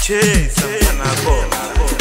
Chase mfanako.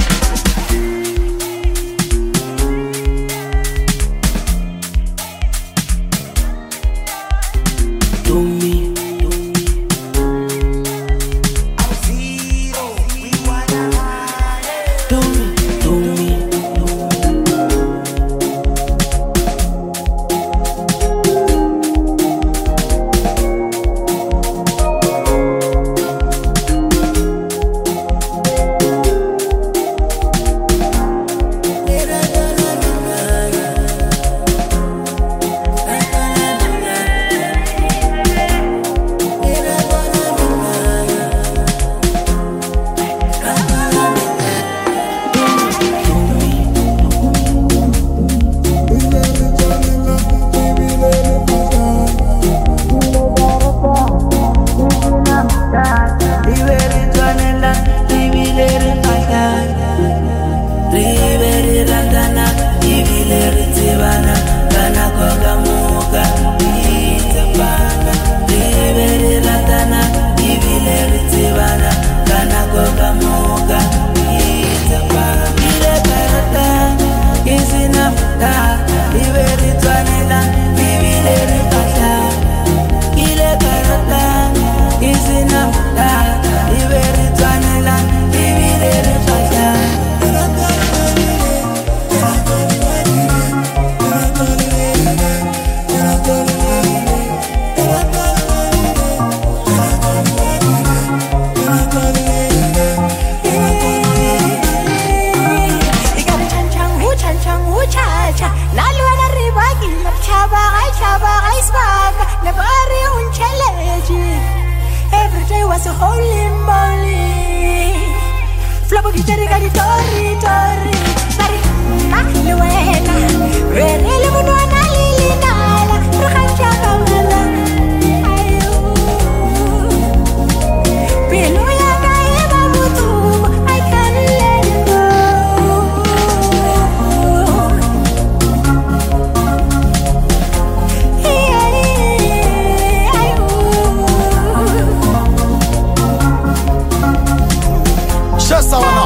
Every day was a holy moly. Flabo kitari kari tori tori. Nari maluena. Rele munwana lili nala. Rukanja kawala. Ayo. Pilu ya kaiba mutu. I can't let it go. Shesa wana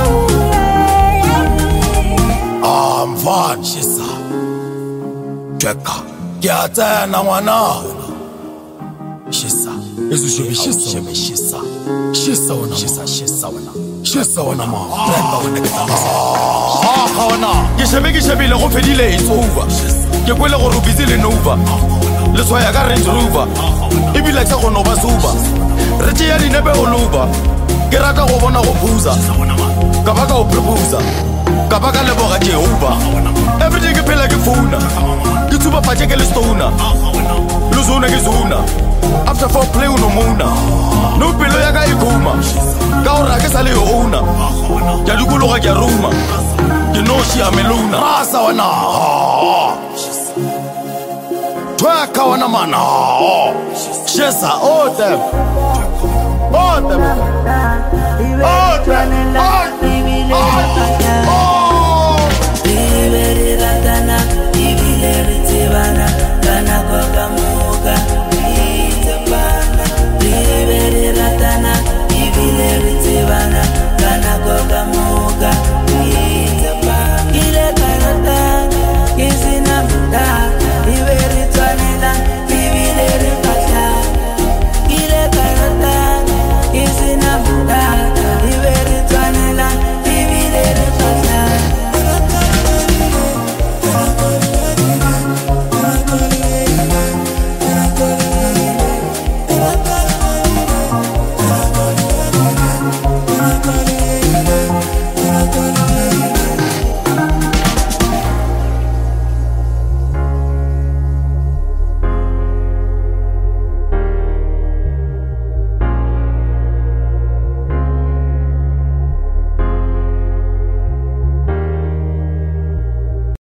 Mvan Shesa Tweka Kiata na wana Shesa Ezu shebe Shesa Shesa wana Shesa wana ma Tweka wana kata wana Gishebe le gofedile it's over Ke kwele go rubizile nova Le soya ka Range Rover Ibile tsa go no ba suba Re ya dinebe o luba Ke rata go bona go phuza ka baka o proposa ka baka le boga Jehova everything ke phela ke phone ke tsuba pathe ke le stoner lo zona ke zona after four play uno mona no pelo ya ka ikuma ka o ra ke sa le owner ya dikuloga ke ruma ke no shi ameluna masa wana twaka wana mana Shesa oh them